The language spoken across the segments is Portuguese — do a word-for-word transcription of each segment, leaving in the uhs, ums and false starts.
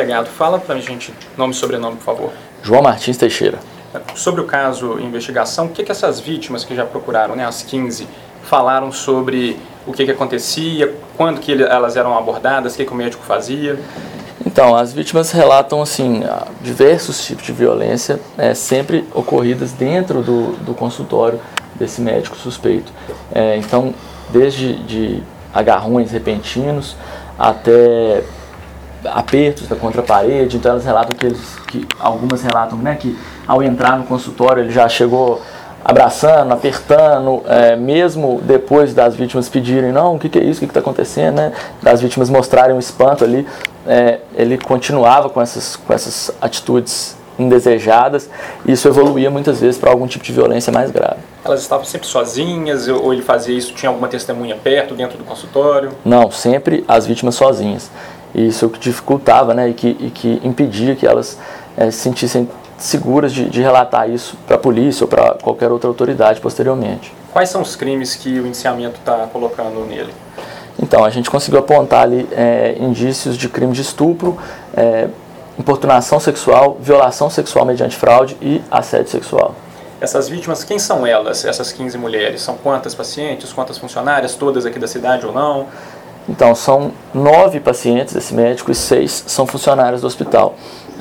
delegado, fala pra gente nome e sobrenome, por favor. João Martins Teixeira. Sobre o caso investigação, o que, que essas vítimas que já procuraram, né, as quinze, falaram sobre o que, que acontecia, quando que elas eram abordadas, o que, que o médico fazia? Então, as vítimas relatam assim, diversos tipos de violência, é, sempre ocorridas dentro do, do consultório desse médico suspeito. É, então, desde de agarrões repentinos até apertos da contra-parede. Então elas relatam que, eles, que algumas relatam, né, que ao entrar no consultório ele já chegou abraçando, apertando, é, mesmo depois das vítimas pedirem, não, o que, que é isso, o que está acontecendo, né, das vítimas mostrarem um espanto ali, é, ele continuava com essas, com essas atitudes indesejadas, e isso evoluía muitas vezes para algum tipo de violência mais grave. Elas estavam sempre sozinhas, ou ele fazia isso, tinha alguma testemunha perto, dentro do consultório? Não, sempre as vítimas sozinhas. E isso é o que dificultava, né, e, que, e que impedia que elas é, se sentissem seguras de, de relatar isso para a polícia ou para qualquer outra autoridade posteriormente. Quais são os crimes que o indiciamento está colocando nele? Então, a gente conseguiu apontar ali é, indícios de crime de estupro, é, importunação sexual, violação sexual mediante fraude e assédio sexual. Essas vítimas, quem são elas, essas quinze mulheres? São quantas pacientes, quantas funcionárias, todas aqui da cidade ou não? Então, são nove pacientes desse médico e seis são funcionários do hospital.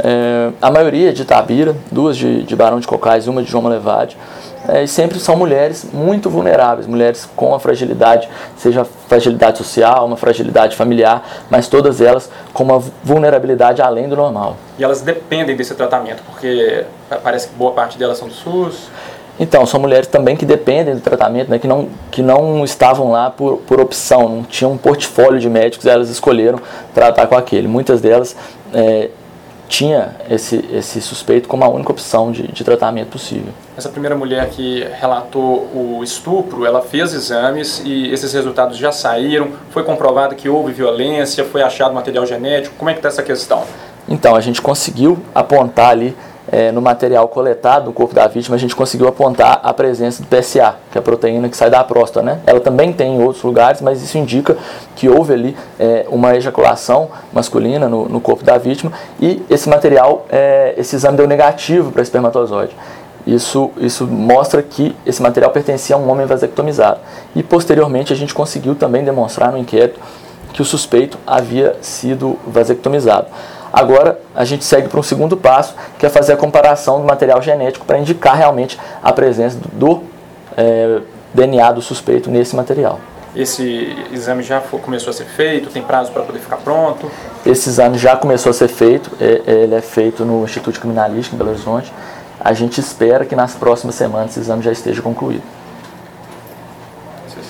É, a maioria é de Itabira, duas de, de Barão de Cocais e uma de João Malevade. É, e sempre são mulheres muito vulneráveis, mulheres com a fragilidade, seja fragilidade social, uma fragilidade familiar, mas todas elas com uma vulnerabilidade além do normal. E elas dependem desse tratamento, porque parece que boa parte delas são do SUS? Então, são mulheres também que dependem do tratamento, né, que, não, que não estavam lá por, por opção, não tinham um portfólio de médicos, elas escolheram tratar com aquele. Muitas delas é, tinha esse, esse suspeito como a única opção de, de tratamento possível. Essa primeira mulher que relatou o estupro, ela fez exames e esses resultados já saíram, foi comprovado que houve violência, foi achado material genético, como é que está essa questão? Então, a gente conseguiu apontar ali, É, no material coletado do corpo da vítima, a gente conseguiu apontar a presença do P S A, que é a proteína que sai da próstata, né? Ela também tem em outros lugares, mas isso indica que houve ali é, uma ejaculação masculina no, no corpo da vítima, e esse material, é, esse exame deu negativo para espermatozoide. Isso, isso mostra que esse material pertencia a um homem vasectomizado. E posteriormente a gente conseguiu também demonstrar no inquérito que o suspeito havia sido vasectomizado. Agora, a gente segue para um segundo passo, que é fazer a comparação do material genético para indicar realmente a presença do, do é, D N A do suspeito nesse material. Esse exame já foi, começou a ser feito? Tem prazo para poder ficar pronto? Esse exame já começou a ser feito, é, ele é feito no Instituto Criminalístico em Belo Horizonte. A gente espera que nas próximas semanas esse exame já esteja concluído.